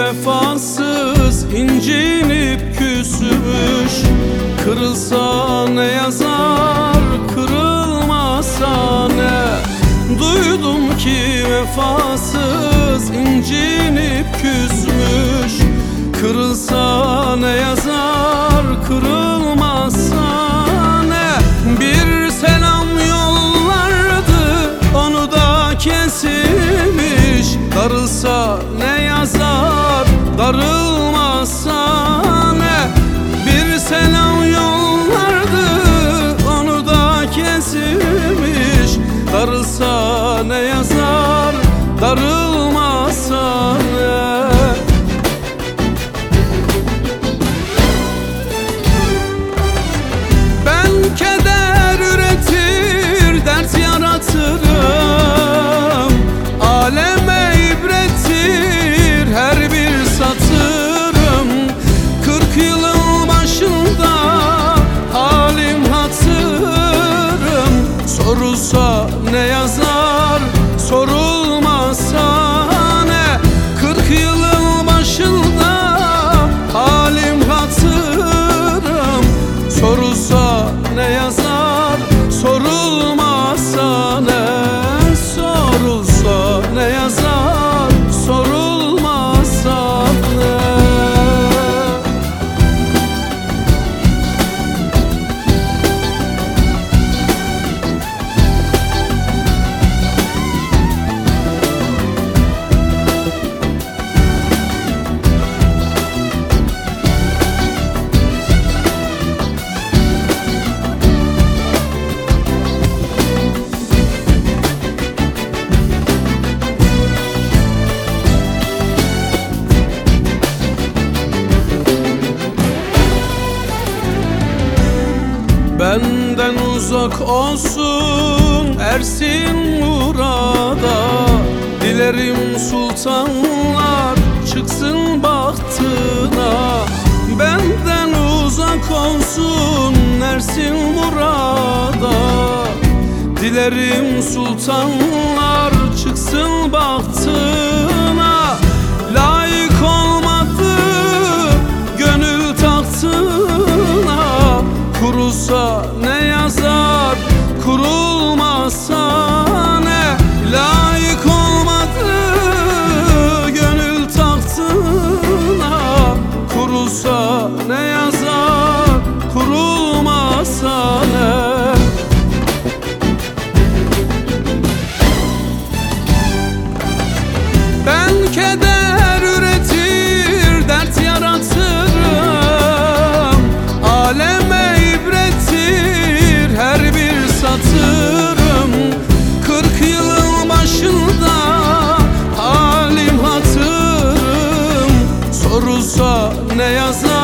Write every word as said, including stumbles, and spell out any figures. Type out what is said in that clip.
vefasız incinip küsmüş. Kırılsa ne yazar, kırılmasa ne? Duydum ki vefasız incinip küsmüş. Kırılsa ne yazar, kırılmazsa ne? Bir selam yollardı, onu da kesilmiş. Darılsa ne yazar, darılmazsa ne? Bir selam yollardı, onu da kesilmiş. Darılsa ne yazar, darılmazsa ne? Ben keder üretir, dert yaratırım. Aleme ibrettir her bir satırım. Kırk yılın başında halim hatırım. Sorulsa ne yazar, sorulmazsa ne? Kırk yılın başında halim hatırım. Sorulsa ne yazar, sorulmazsa ne? Sorulsa ne yazar, sorulmazsa ne? Benden uzak olsun ersin murada. Dilerim sultanlar çıksın bahtına. Benden uzak olsun ersin murada. Dilerim sultanlar çıksın bahtına. Layık olmadı gönül tahtına. Kurulsa ne yazar, kurulmazsa ne? Layık olmadı gönül tahtına. Kurulsa ne yazar, kurulmazsa ne? Ben keder üretir, dert yaratırım. Aleme ibrettir her bir satırım. Kırk yılın başında halim hatırım. Sorulsa ne yazar,